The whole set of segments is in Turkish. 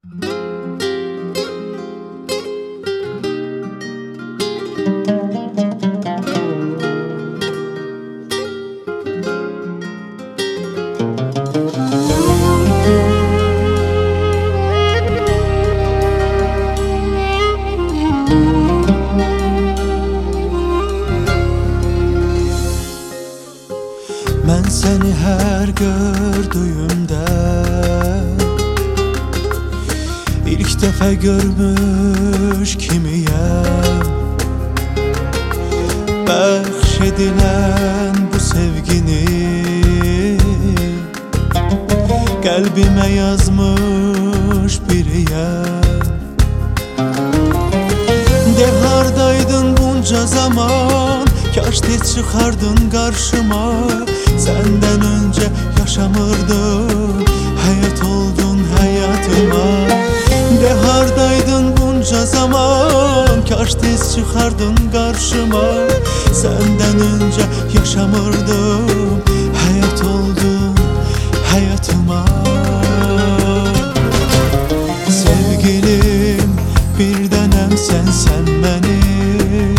Mən səni hər gördüyümdə İlk dəfə görmüş kimiyəm. Bəxş edilən bu sevgini qəlbimə yazmış biriyəm. De hardaydın bunca zaman, kaş tez çıxardın qarşıma. Səndən öncə yaşamırdım, həyat oldun həyatıma. De hardaydın bunca zaman, kaş tez çıxardın qarşıma. Səndən öncə yaşamırdım, həyat oldun həyatıma. Sevgilim, bir dənəm sən mənim.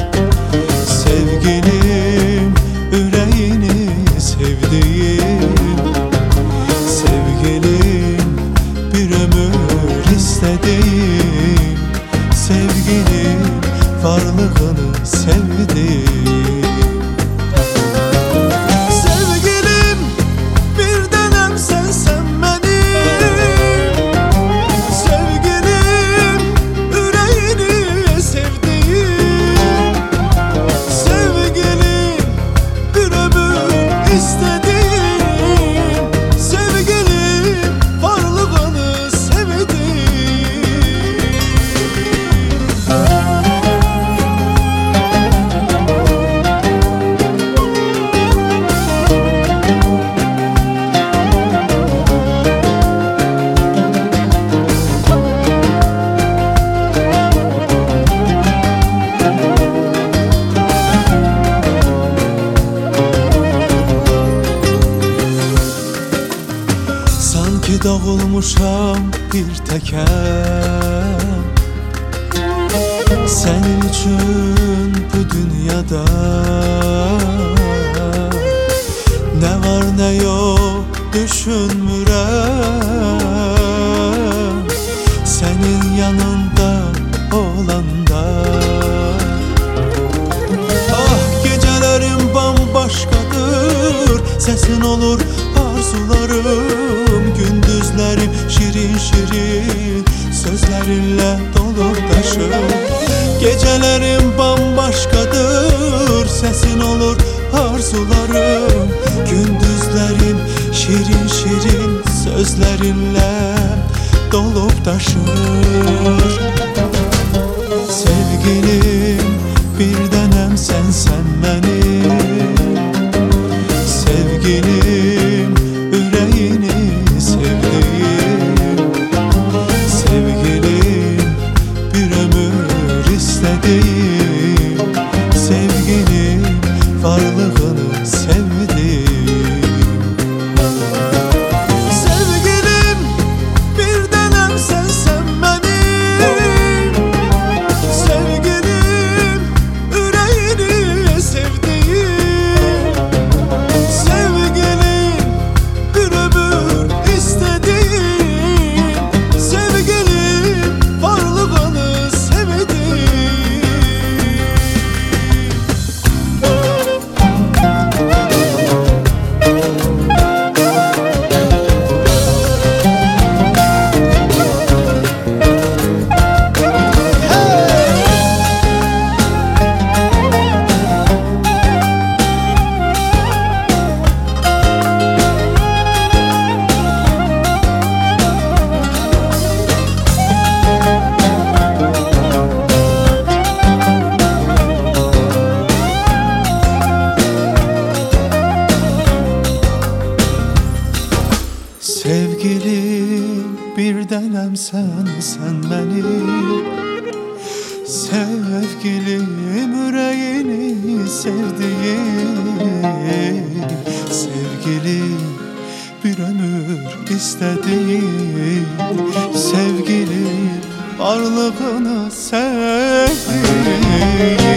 Sevgilim, ürəyini sevdiğim. Sevgilim, bir ömür istediğim. Sevgilim, varlığını sevdiğim. Sevgilim, bir dənəm sən mənim. Sevgilim, ürəyini sevdiğim. Sevgilim, bir ömür istediğim. Sevgilim, varlığını sevdiğim. Sanki doğulmuşam bir təkəm. Sənin üçün bu dünyada nə var nə yox düşünmürəm. Sənin yanında olanda ah, gecələrim bambaşqadır. Səsin olur arzularım, gündüzlerim şirin şirin sözlerinle dolup taşır. Gecelerim bambaşkadır, sesin olur arzularım, gündüzlerim şirin şirin sözlerinle dolup taşır. Sevgilim, bir dənəm sən mənim. Sevgilim, ürəyini sevdiğim. Sevgilim, bir ömür istediğim. Sevgilim, varlığını sevdiğim. Sevgilim, bir dənəm sən mənim. Sevgilim, ürəyini sevdiğim. Sevgilim, bir ömür istediğim. Sevgilim, varlığını sevdiğim. Sevgilim, bir dənəm sən mənim. Sevgilim, ürəyini sevdiğim. Sevgilim, bir ömür istediğim. Sevgilim, varlığını sevdim.